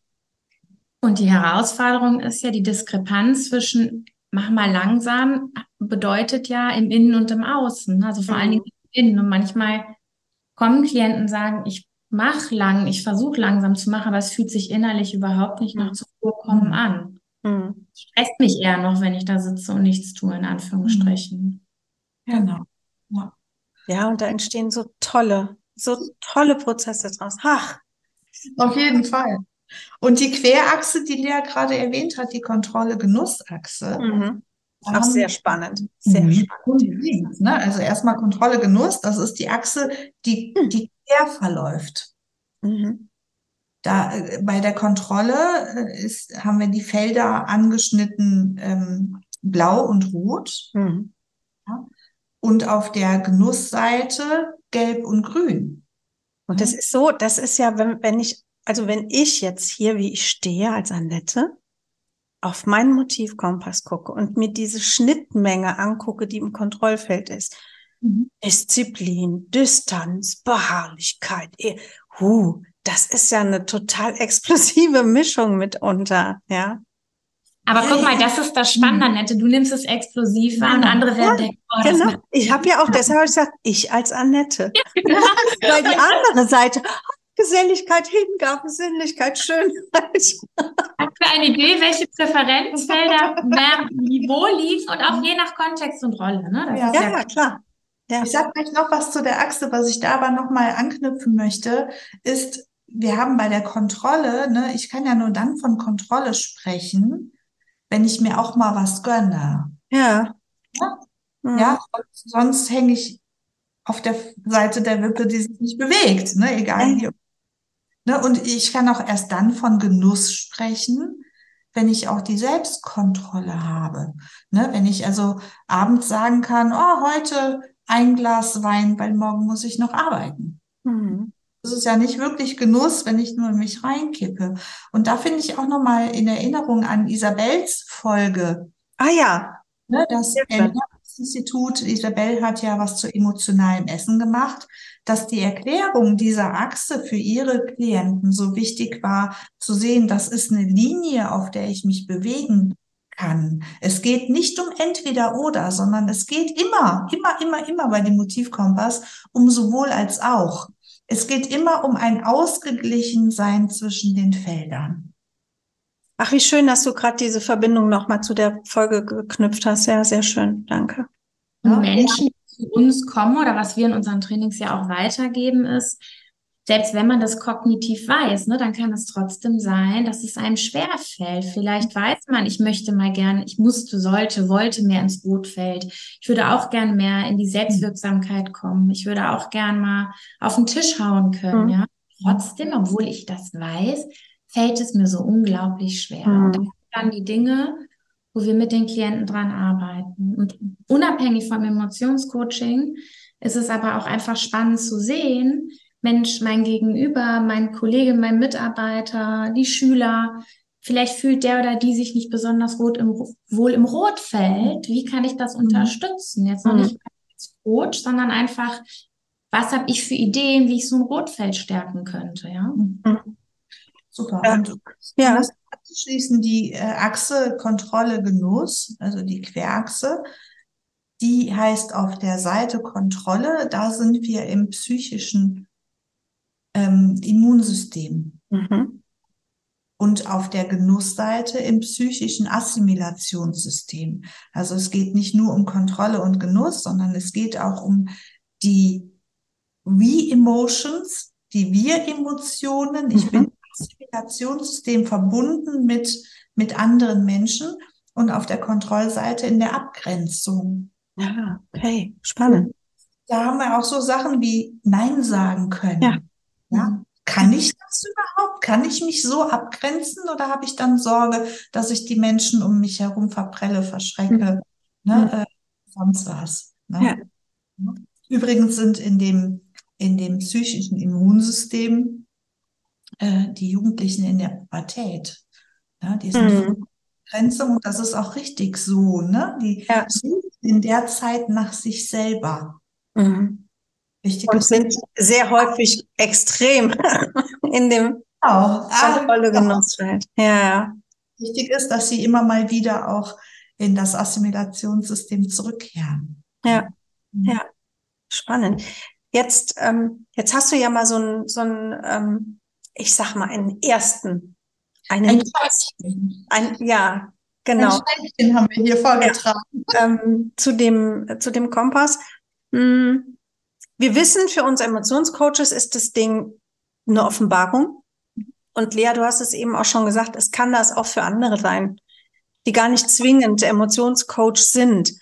S3: Und die Herausforderung ist ja die Diskrepanz zwischen mach mal langsam bedeutet ja im Innen und im Außen, also vor allen Dingen im Innen. Und manchmal kommen Klienten und sagen, ich versuche langsam zu machen, aber es fühlt sich innerlich überhaupt nicht nach Zuvorkommen an. Es stresst mich eher noch, wenn ich da sitze und nichts tue, in Anführungsstrichen.
S4: Genau. Ja.
S1: Ja, und da entstehen so tolle Prozesse draus. Ach,
S4: Auf jeden Fall. Und die Querachse, die Lea gerade erwähnt hat, die Kontrolle-Genuss-Achse.
S1: auch sehr spannend. Sehr spannend.
S4: Ne? Also erstmal Kontrolle, Genuss, das ist die Achse, die quer verläuft. Da, bei der Kontrolle haben wir die Felder angeschnitten, blau und rot. Ja? Und auf der Genussseite gelb und grün.
S1: Und das ist so, das ist ja, wenn ich jetzt hier, wie ich stehe als Annette, auf meinen Motivkompass gucke und mir diese Schnittmenge angucke, die im Kontrollfeld ist. Disziplin, Distanz, Beharrlichkeit. Das ist ja eine total explosive Mischung mitunter, ja.
S3: Aber guck mal, das ist das Spannende, Annette. Du nimmst es explosiv wahr und andere werden denken, oh, das
S1: Genau. Ich habe ja auch deshalb gesagt, ich als Annette. Weil die andere Seite, Geselligkeit, Hingabe, Sinnlichkeit, Schönheit.
S3: Hast du eine Idee, welche Präferenzfelder mehr im Niveau liegen und auch je nach Kontext und Rolle, ne? Das ist
S1: Ja, klar. Ja.
S4: Ich sage gleich noch was zu der Achse, was ich da aber nochmal anknüpfen möchte, ist, wir haben bei der Kontrolle, ne, ich kann ja nur dann von Kontrolle sprechen, wenn ich mir auch mal was gönne.
S1: Ja.
S4: Ja,
S1: Mhm.
S4: ja, sonst hänge ich auf der Seite der Wippe, die sich nicht bewegt, ne, egal wie. Ne, und ich kann auch erst dann von Genuss sprechen, wenn ich auch die Selbstkontrolle habe. Ne, wenn ich also abends sagen kann, oh, heute ein Glas Wein, weil morgen muss ich noch arbeiten.
S1: Mhm.
S4: Das ist ja nicht wirklich Genuss, wenn ich nur in mich reinkippe. Und da finde ich auch nochmal in Erinnerung an Isabels Folge,
S1: Ah ja,
S4: ne, das
S1: sehr schön.
S4: Ernährungsinstitut, Isabel hat ja was zu emotionalem Essen gemacht, dass die Erklärung dieser Achse für ihre Klienten so wichtig war, zu sehen, das ist eine Linie, auf der ich mich bewegen kann. Es geht nicht um entweder oder, sondern es geht immer bei dem Motivkompass um sowohl als auch. Es geht immer um ein Ausgeglichensein zwischen den Feldern.
S1: Ach, wie schön, dass du gerade diese Verbindung nochmal zu der Folge geknüpft hast. Ja, sehr schön. Danke.
S3: Und
S4: Ne?
S3: Menschen, die zu uns kommen oder was wir in unseren Trainings ja auch weitergeben, ist, selbst wenn man das kognitiv weiß, ne, dann kann es trotzdem sein, dass es einem schwerfällt. Vielleicht weiß man, ich möchte mal gern, ich musste, sollte, wollte mehr ins Rotfeld. Ich würde auch gern mehr in die Selbstwirksamkeit kommen. Ich würde auch gern mal auf den Tisch hauen können,
S1: Mhm.
S3: ja. Trotzdem, obwohl ich das weiß, fällt es mir so unglaublich schwer. Und das
S1: Mhm.
S3: sind dann die Dinge, wo wir mit den Klienten dran arbeiten. Und unabhängig vom Emotionscoaching ist es aber auch einfach spannend zu sehen, Mensch, mein Gegenüber, mein Kollege, mein Mitarbeiter, die Schüler, vielleicht fühlt der oder die sich nicht besonders wohl im Rotfeld. Wie kann ich das unterstützen? Jetzt noch
S1: Mhm.
S3: nicht als Coach, sondern einfach, was habe ich für Ideen, wie ich so ein Rotfeld stärken könnte, ja?
S1: Mhm.
S4: Super.
S1: Ja.
S4: Und um
S1: Ja.
S4: das abzuschließen, die Achse Kontrolle Genuss, also die Querachse, die heißt auf der Seite Kontrolle, da sind wir im psychischen Immunsystem.
S1: Mhm.
S4: Und auf der Genussseite im psychischen Assimilationssystem. Also es geht nicht nur um Kontrolle und Genuss, sondern es geht auch um die We-Emotions, die Wir-Emotionen. Ich bin
S1: Mhm.
S4: im Assimilationssystem verbunden mit anderen Menschen und auf der Kontrollseite in der Abgrenzung.
S1: Ja, okay. Spannend.
S4: Und da haben wir auch so Sachen wie Nein sagen
S1: Ja.
S4: können. Ja,
S3: Mhm.
S4: kann ich das überhaupt? Kann ich mich so abgrenzen oder habe ich dann Sorge, dass ich die Menschen um mich herum verprelle,
S1: Mhm.
S4: verschrecke,
S1: Mhm.
S4: ne, sonst was,
S1: Ja.
S4: ne? Übrigens sind in dem psychischen Immunsystem die Jugendlichen in der Pubertät. Ne? Die sind voll
S1: Mhm.
S4: Grenzung und das ist auch richtig so. Ne? Die
S1: Ja.
S4: suchen in der Zeit nach sich selber.
S1: Mhm.
S4: Wichtig
S1: Und
S4: ist
S1: sind
S4: nicht,
S1: sehr häufig extrem in dem
S4: genau,
S1: Kontrolle
S4: genau.
S1: Genussfeld. Ja,
S4: Wichtig ist, dass sie immer mal wieder auch in das Assimilationssystem zurückkehren.
S1: ja,
S4: Mhm.
S1: ja, spannend. Jetzt hast du ja mal ich sag mal,
S4: Ein
S1: einen
S4: Scheibchen.
S1: ja,
S4: Ein
S1: genau,
S4: Scheibchen haben wir hier
S1: ja,
S4: vorgetragen.
S1: zu dem Kompass. Hm, Wir wissen, für uns Emotionscoaches ist das Ding eine Offenbarung. Und Lea, du hast es eben auch schon gesagt, es kann das auch für andere sein, die gar nicht zwingend Emotionscoach sind.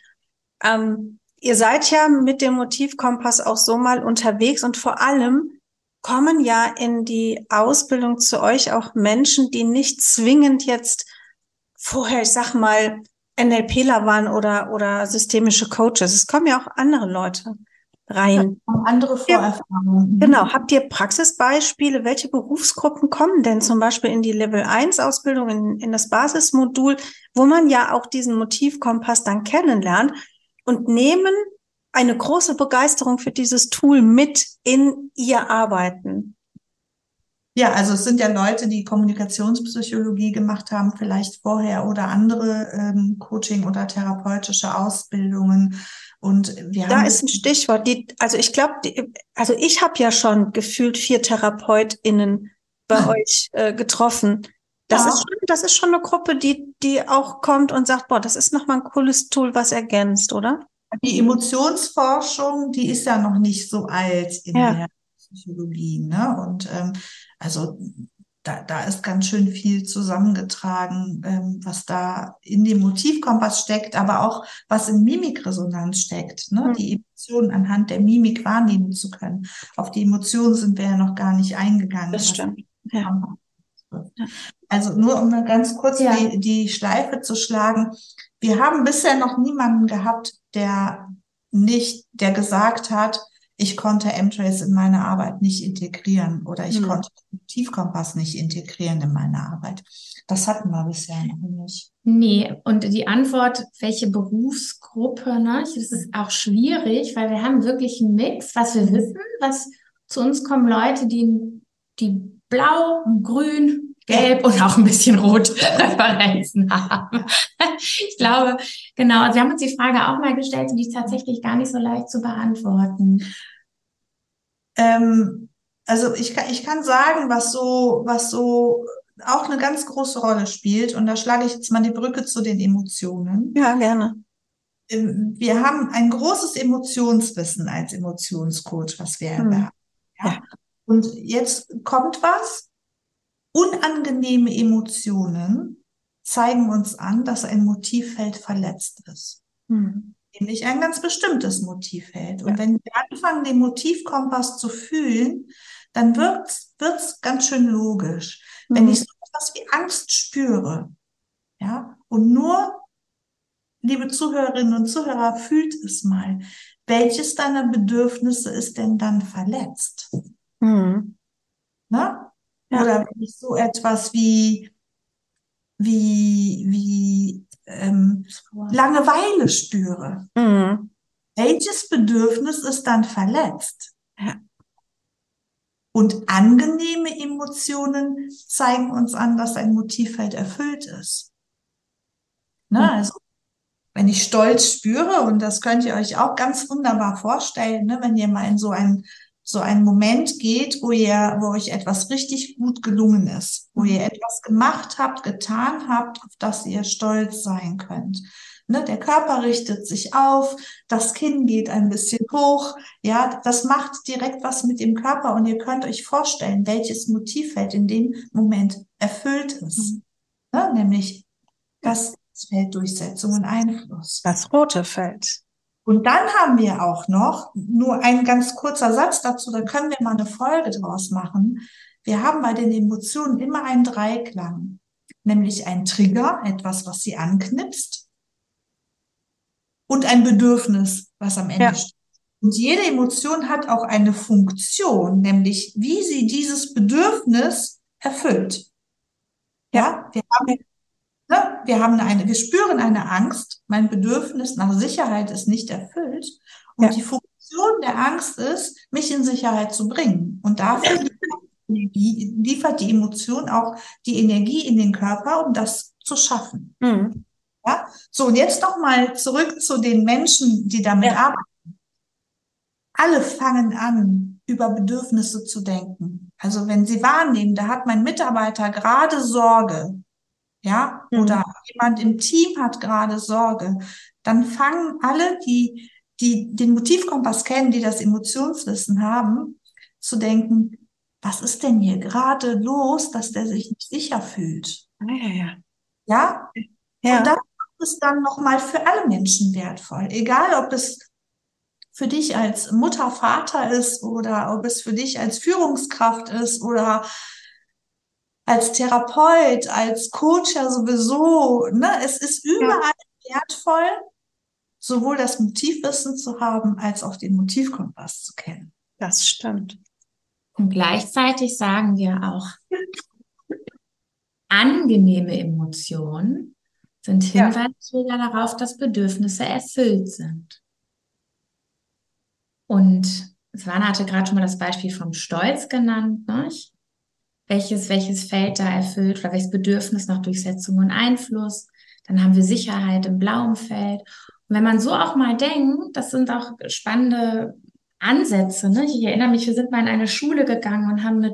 S1: Ihr seid ja mit dem Motivkompass auch so mal unterwegs und vor allem kommen ja in die Ausbildung zu euch auch Menschen, die nicht zwingend jetzt vorher, ich sag mal, NLPler waren oder systemische Coaches. Es kommen ja auch andere Leute
S4: Ja,
S1: rein.
S4: andere
S1: Ja,
S4: Vorerfahrungen.
S1: genau.
S4: Mhm.
S1: Habt ihr Praxisbeispiele? Welche Berufsgruppen kommen denn zum Beispiel in die Level 1 Ausbildung, in das Basismodul, wo man ja auch diesen Motivkompass dann kennenlernt und nehmen eine große Begeisterung für dieses Tool mit in ihr Arbeiten?
S4: Ja, also es sind ja Leute, die Kommunikationspsychologie gemacht haben, vielleicht vorher oder andere Coaching- oder therapeutische Ausbildungen. Und wir
S1: Da
S4: haben
S1: ist ein Stichwort. Also ich glaube, also ich habe ja schon gefühlt 4 TherapeutInnen bei euch getroffen.
S4: ja,
S1: Das ist schon eine Gruppe, die auch kommt und sagt, boah, das ist nochmal ein cooles Tool, was ergänzt, oder?
S4: Die Emotionsforschung, die ist ja noch nicht so alt in
S1: Ja.
S4: der Psychologie, ne? Und also da ist ganz schön viel zusammengetragen, was da in dem Motivkompass steckt, aber auch was in Mimikresonanz steckt, ne? Die Emotionen anhand der Mimik wahrnehmen zu können. Auf die Emotionen sind wir ja noch gar nicht eingegangen.
S1: Das
S4: was
S1: stimmt.
S4: den
S1: Ja.
S4: Kompass betrifft.
S1: Ja.
S4: Also nur um mal ganz kurz
S3: Ja.
S4: die Schleife zu schlagen. Wir haben bisher noch niemanden gehabt, der gesagt hat, ich konnte M-Trace in meine Arbeit nicht integrieren oder ich konnte den Motivkompass nicht integrieren in meine Arbeit. Das hatten wir bisher noch nicht.
S3: Nee, und die Antwort, welche Berufsgruppe, ne? Das ist auch schwierig, weil wir haben wirklich einen Mix, was wir wissen, was zu uns kommen Leute, die blau, grün, gelb und auch ein bisschen rot Präferenzen haben. Ich glaube, genau, also wir haben uns die Frage auch mal gestellt und die ist tatsächlich gar nicht so leicht zu beantworten.
S4: Also ich kann sagen, was so auch eine ganz große Rolle spielt. Und da schlage ich jetzt mal die Brücke zu den Emotionen.
S1: Ja, gerne.
S4: Wir haben ein großes Emotionswissen als Emotionscoach, was wir erwerben. Ja? Und jetzt kommt was. Unangenehme Emotionen zeigen uns an, dass ein Motivfeld verletzt ist. Nämlich ein ganz bestimmtes Motivfeld. Und wenn wir anfangen, den Motivkompass zu fühlen, dann wird's ganz schön logisch. Wenn ich so etwas wie Angst spüre, ja, und nur, liebe Zuhörerinnen und Zuhörer, fühlt es mal, welches deiner Bedürfnisse ist denn dann verletzt? Ne?
S1: Ja.
S4: Oder wenn ich so etwas wie Langeweile spüre. Welches Bedürfnis ist dann verletzt?
S1: Ja.
S4: Und angenehme Emotionen zeigen uns an, dass ein Motivfeld erfüllt ist. Ne? Also, wenn ich Stolz spüre, und das könnt ihr euch auch ganz wunderbar vorstellen, ne? Wenn ihr mal in so einen Moment geht, wo euch etwas richtig gut gelungen ist, wo ihr etwas gemacht habt, getan habt, auf das ihr stolz sein könnt. Ne, der Körper richtet sich auf, das Kinn geht ein bisschen hoch, ja, das macht direkt was mit dem Körper und ihr könnt euch vorstellen, welches Motivfeld in dem Moment erfüllt ist. Ne, nämlich das Feld Durchsetzung und Einfluss.
S1: Das rote Feld.
S4: Und dann haben wir auch noch, nur ein ganz kurzer Satz dazu, da können wir mal eine Folge draus machen. Wir haben bei den Emotionen immer einen Dreiklang, nämlich ein Trigger, etwas, was sie anknipst, und ein Bedürfnis, was am Ende steht. Und jede Emotion hat auch eine Funktion, nämlich wie sie dieses Bedürfnis erfüllt. Ja, wir spüren eine Angst. Mein Bedürfnis nach Sicherheit ist nicht erfüllt. Und die Funktion der Angst ist, mich in Sicherheit zu bringen. Und dafür liefert die Emotion auch die Energie in den Körper, um das zu schaffen. Ja? So, und jetzt noch mal zurück zu den Menschen, die damit arbeiten. Alle fangen an, über Bedürfnisse zu denken. Also wenn sie wahrnehmen, da hat mein Mitarbeiter gerade Sorge, ja, oder jemand im Team hat gerade Sorge, dann fangen alle, die den Motivkompass kennen, die das Emotionswissen haben, zu denken, was ist denn hier gerade los, dass der sich nicht sicher fühlt? Ja? Und das ist dann nochmal für alle Menschen wertvoll. Egal, ob es für dich als Mutter, Vater ist oder ob es für dich als Führungskraft ist oder als Therapeut, als Coach ja sowieso. Ne? Es ist überall wertvoll, sowohl das Motivwissen zu haben, als auch den Motivkompass zu kennen.
S1: Das stimmt.
S3: Und gleichzeitig sagen wir auch, angenehme Emotionen sind Hinweisträger darauf, dass Bedürfnisse erfüllt sind. Und Svana hatte gerade schon mal das Beispiel vom Stolz genannt, ne? Welches Feld da erfüllt oder welches Bedürfnis nach Durchsetzung und Einfluss. Dann haben wir Sicherheit im blauen Feld. Und wenn man so auch mal denkt, das sind auch spannende Ansätze. Ne? Ich erinnere mich, wir sind mal in eine Schule gegangen und haben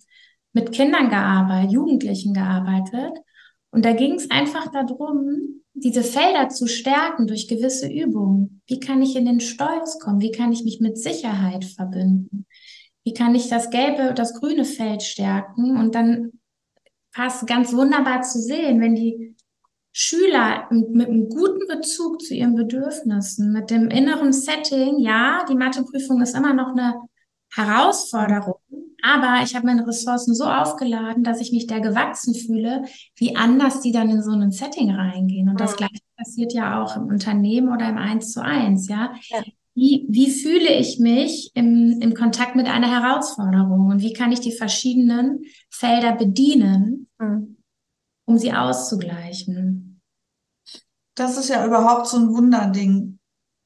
S3: mit Kindern gearbeitet, Jugendlichen gearbeitet. Und da ging es einfach darum, diese Felder zu stärken durch gewisse Übungen. Wie kann ich in den Stolz kommen? Wie kann ich mich mit Sicherheit verbinden? Wie kann ich das gelbe, das grüne Feld stärken? Und dann passt ganz wunderbar zu sehen, wenn die Schüler mit einem guten Bezug zu ihren Bedürfnissen, mit dem inneren Setting, ja, die Matheprüfung ist immer noch eine Herausforderung, aber ich habe meine Ressourcen so aufgeladen, dass ich mich der gewachsen fühle, wie anders die dann in so ein Setting reingehen. Und das Gleiche passiert ja auch im Unternehmen oder im 1:1, ja.
S1: Ja.
S3: Wie fühle ich mich im Kontakt mit einer Herausforderung und wie kann ich die verschiedenen Felder bedienen, um sie auszugleichen?
S4: Das ist ja überhaupt so ein Wunderding,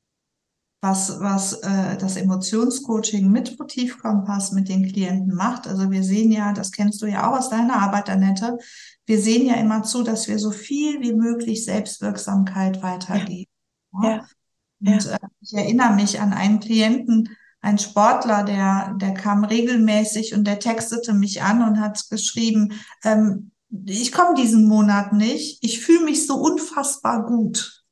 S4: was das Emotionscoaching mit Motivkompass mit den Klienten macht. Also wir sehen ja, das kennst du ja auch aus deiner Arbeit, Annette, wir sehen ja immer zu, dass wir so viel wie möglich Selbstwirksamkeit weitergeben.
S1: Ja.
S4: Und ich erinnere mich an einen Klienten, einen Sportler, der kam regelmäßig und der textete mich an und hat geschrieben, ich komme diesen Monat nicht, ich fühle mich so unfassbar gut.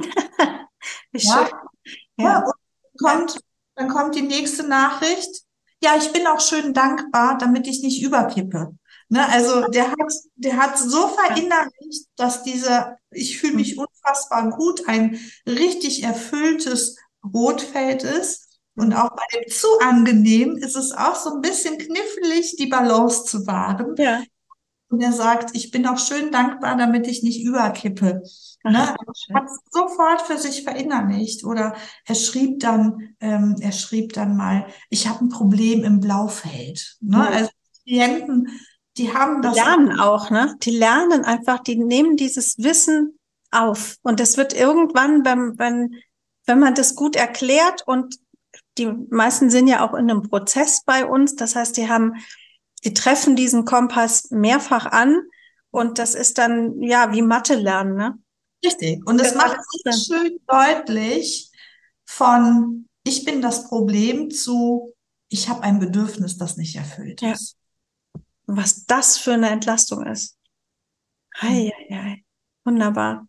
S1: Wie schön.
S4: Ja, und dann kommt die nächste Nachricht. Ja, ich bin auch schön dankbar, damit ich nicht überkippe. Ne, also der hat so verinnerlicht, dass ich fühle mich unfassbar gut, ein richtig erfülltes Rotfeld ist. Und auch bei dem zu angenehm ist es auch so ein bisschen knifflig, die Balance zu wahren.
S1: Ja.
S4: Und er sagt, ich bin auch schön dankbar, damit ich nicht überkippe. Ne? Er hat es sofort für sich verinnerlicht. Oder er schrieb dann mal, ich habe ein Problem im Blaufeld. Ne?
S1: Ja.
S4: Also Klienten, die haben das.
S1: Die lernen auch, ne? Die lernen einfach, die nehmen dieses Wissen auf. Und das wird irgendwann, wenn man das gut erklärt, und die meisten sind ja auch in einem Prozess bei uns. Das heißt, die treffen diesen Kompass mehrfach an, und das ist dann, ja, wie Mathe lernen, ne?
S4: Richtig. Und es macht sich schön deutlich von, ich bin das Problem zu, ich habe ein Bedürfnis, das nicht erfüllt ist.
S1: Was das für eine Entlastung ist. Hei, hei, hei. Wunderbar.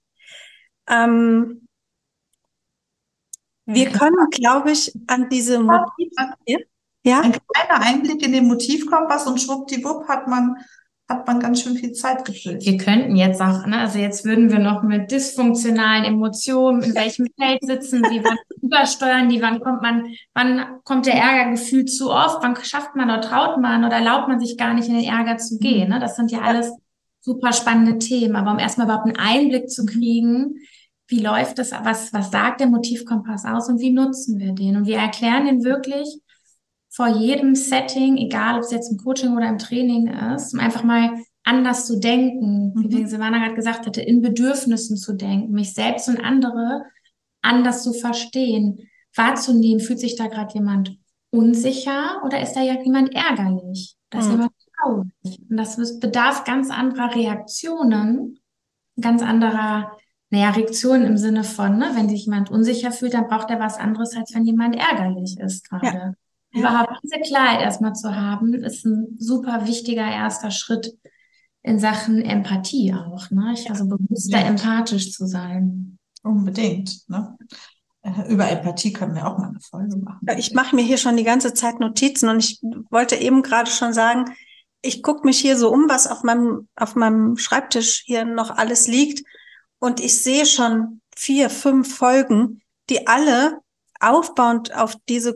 S1: Wir können, glaube ich, an diese Motiv... Ja?
S4: Ein kleiner Einblick in den Motivkompass und schwuppdiwupp hat man ganz schön viel Zeit gefüllt.
S3: Wir könnten jetzt auch, ne, also jetzt würden wir noch mit dysfunktionalen Emotionen, in welchem Feld sitzen sie, wann übersteuern die, wann kommt der Ärgergefühl zu oft, wann schafft man oder traut man oder erlaubt man sich gar nicht in den Ärger zu gehen, ne? Das sind ja alles super spannende Themen, aber um erstmal überhaupt einen Einblick zu kriegen, wie läuft das, was sagt der Motivkompass aus und wie nutzen wir den? Und wir erklären den wirklich vor jedem Setting, egal ob es jetzt im Coaching oder im Training ist, um einfach mal anders zu denken, wie Silvana gerade gesagt hatte, in Bedürfnissen zu denken, mich selbst und andere anders zu verstehen, wahrzunehmen, fühlt sich da gerade jemand unsicher oder ist da ja jemand ärgerlich? Da ist jemand traurig. Und das bedarf ganz anderer Reaktionen, ganz anderer, Reaktionen im Sinne von, ne, wenn sich jemand unsicher fühlt, dann braucht er was anderes, als wenn jemand ärgerlich ist gerade.
S1: Ja.
S3: Überhaupt diese Klarheit erstmal zu haben, ist ein super wichtiger erster Schritt in Sachen Empathie auch, ne? Also bewusster empathisch zu sein.
S4: Unbedingt, ne? Über Empathie können wir auch mal eine Folge machen.
S1: Ich mache mir hier schon die ganze Zeit Notizen, und ich wollte eben gerade schon sagen, ich gucke mich hier so um, was auf meinem Schreibtisch hier noch alles liegt, und ich sehe schon 4, 5 Folgen, die alle aufbauend auf diese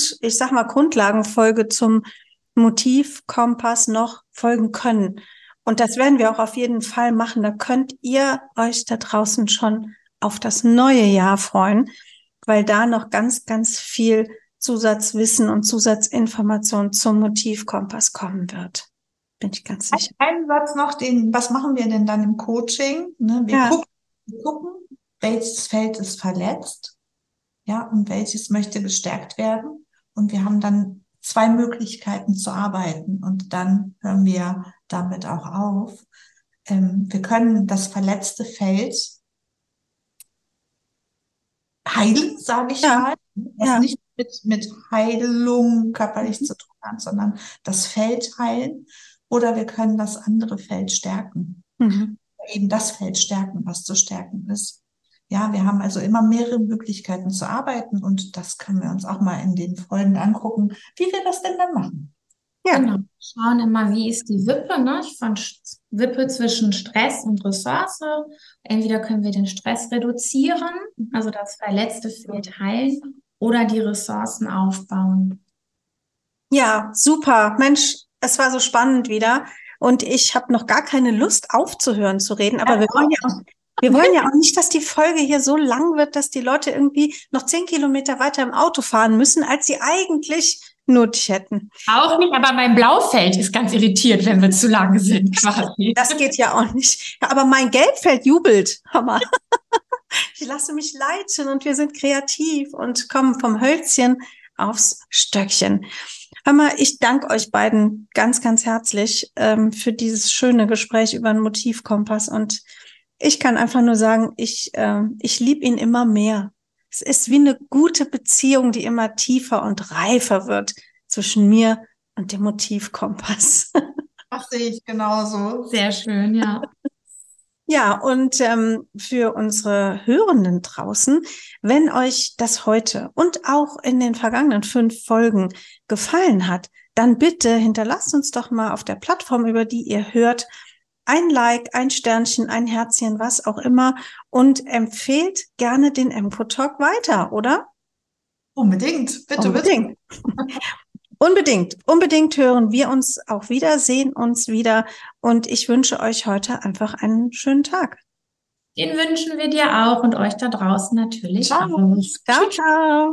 S1: Grundlagenfolge zum Motivkompass noch folgen können. Und das werden wir auch auf jeden Fall machen. Da könnt ihr euch da draußen schon auf das neue Jahr freuen, weil da noch ganz, ganz viel Zusatzwissen und Zusatzinformation zum Motivkompass kommen wird. Bin ich ganz sicher.
S4: Einen Satz noch, was machen wir denn dann im Coaching? Ne? Wir gucken, welches Feld ist verletzt. Ja, und welches möchte gestärkt werden. Und wir haben dann 2 Möglichkeiten zu arbeiten. Und dann hören wir damit auch auf. Wir können das verletzte Feld heilen, sage ich mal. Was nicht mit Heilung körperlich zu tun hat, sondern das Feld heilen. Oder wir können das andere Feld stärken. eben das Feld stärken, was zu stärken ist. Ja, wir haben also immer mehrere Möglichkeiten zu arbeiten und das können wir uns auch mal in den Folgen angucken, wie wir das denn dann machen.
S1: Ja,
S3: Genau. Schauen immer, wie ist die Wippe, ne? Wippe zwischen Stress und Ressource. Entweder können wir den Stress reduzieren, also das verletzte Feld heilen, oder die Ressourcen aufbauen.
S1: ja, super. Mensch, es war so spannend wieder. Und ich habe noch gar keine Lust aufzuhören zu reden, aber wir wollen ja auch nicht, dass die Folge hier so lang wird, dass die Leute irgendwie noch 10 Kilometer weiter im Auto fahren müssen, als sie eigentlich nötig hätten.
S3: Auch nicht, aber mein Blaufeld ist ganz irritiert, wenn wir zu lang sind, quasi.
S1: Das geht ja auch nicht. Ja, aber mein Gelbfeld jubelt. Hammer. Ich lasse mich leiten und wir sind kreativ und kommen vom Hölzchen aufs Stöckchen. Hammer, ich danke euch beiden ganz, ganz herzlich für dieses schöne Gespräch über den Motivkompass. Und ich kann einfach nur sagen, ich liebe ihn immer mehr. Es ist wie eine gute Beziehung, die immer tiefer und reifer wird zwischen mir und dem Motivkompass.
S4: Das sehe ich genauso.
S3: Sehr schön, ja.
S1: Ja, und für unsere Hörenden draußen, wenn euch das heute und auch in den vergangenen 5 Folgen gefallen hat, dann bitte hinterlasst uns doch mal auf der Plattform, über die ihr hört, ein Like, ein Sternchen, ein Herzchen, was auch immer, und empfehlt gerne den MCO-Talk weiter, oder?
S4: Unbedingt, bitte,
S1: Unbedingt. Unbedingt hören wir uns auch wieder, sehen uns wieder, und ich wünsche euch heute einfach einen schönen Tag.
S3: Den wünschen wir dir auch und euch da draußen natürlich auch.
S1: Ciao, ciao.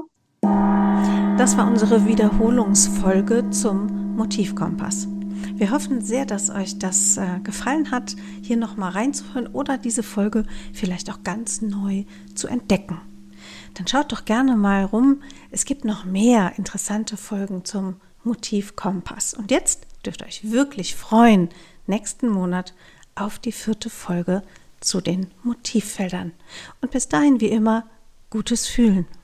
S1: Das war unsere Wiederholungsfolge zum Motivkompass. Wir hoffen sehr, dass euch das gefallen hat, hier nochmal reinzuhören oder diese Folge vielleicht auch ganz neu zu entdecken. Dann schaut doch gerne mal rum. Es gibt noch mehr interessante Folgen zum Motivkompass. Und jetzt dürft ihr euch wirklich freuen, nächsten Monat auf die 4. Folge zu den Motivfeldern. Und bis dahin, wie immer, gutes Fühlen.